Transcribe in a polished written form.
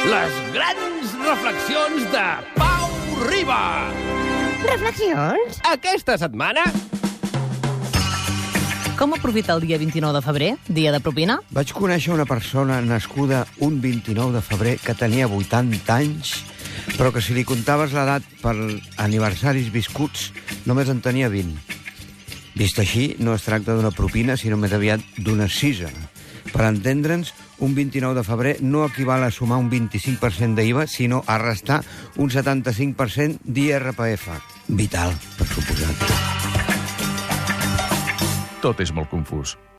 Les grans reflexions de Pau Riba. Reflexions? Aquesta setmana... Com aprofitar el dia 29 de febrer, dia de propina? Vaig conèixer una persona nascuda un 29 de febrer que tenia 80 anys, però que si li comptaves l'edat per aniversaris viscuts, només en tenia 20. Vist així, no es tracta d'una propina, sinó més aviat d'una cisa. Per entendre'ns, un 29 de febrer no equival a sumar un 25% d'IVA, sinó a restar un 75% d'IRPF. Vital, per suposat. Tot és molt confús.